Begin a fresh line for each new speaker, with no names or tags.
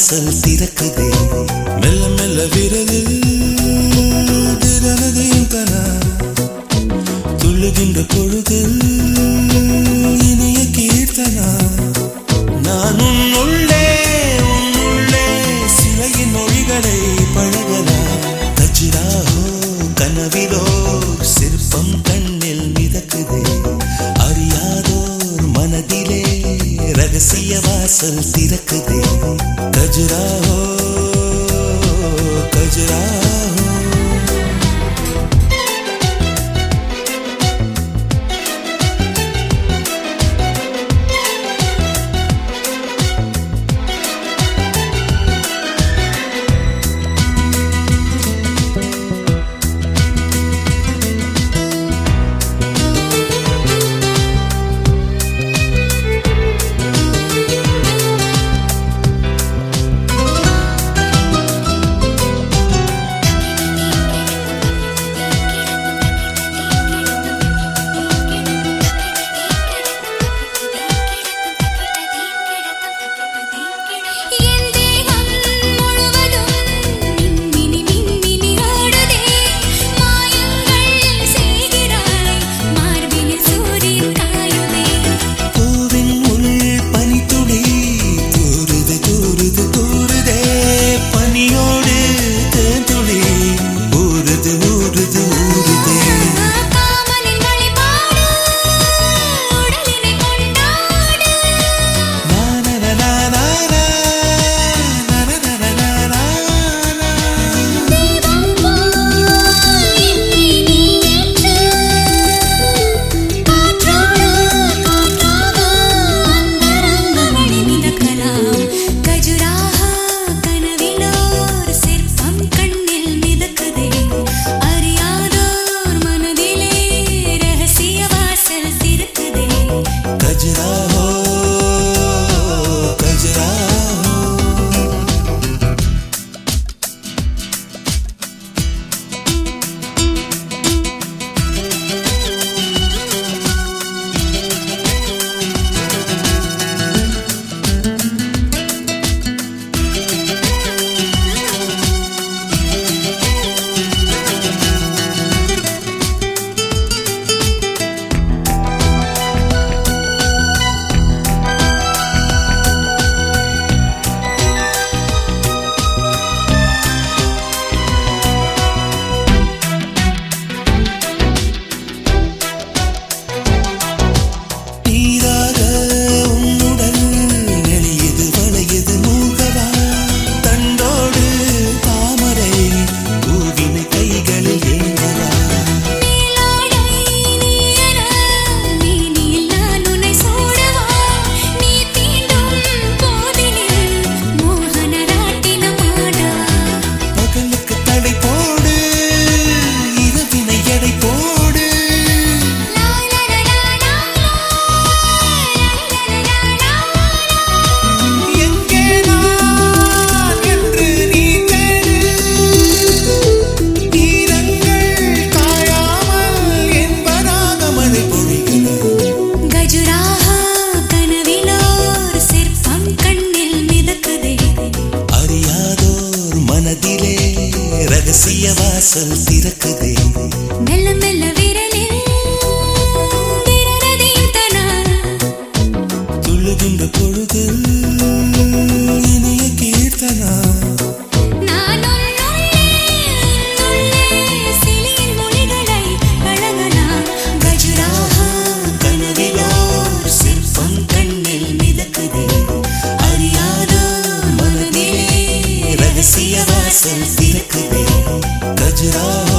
வாசல் திறக்குதே மெல்ல மெல்ல விரது திறனதையும் கனா துள்ளுகின்ற பொழுது இனிய கீர்த்தனா நான் உன்னுள்ளே சிலையின் மொழிகளை பழகலாம் கஜ்ராஹோ கனவிலோ சிற்பம் கண்ணில் மிதக்குதே அறியாதோர் மனதிலே ரகசிய வாசல் திறக்குதே கஜ்ராஹோ கஜ்ராஹோ ரகசிய வாசல் திறக்குதே
மெல்ல மெல்ல விரலில் விரலதையும் தனா
துள்ளுகின்ற பொழுது இனிய கீர்த்தனா
நான் உன்னுள்ளே சிலையின் மொழிகளை பழகலாம் கஜ்ராஹோ
கனவிலோ சிற்பம் கண்ணில் மிதக்குதே அறியாதோ மனதிலே ரகசிய வாசல் திறக்குதே கஜ்ராஹோ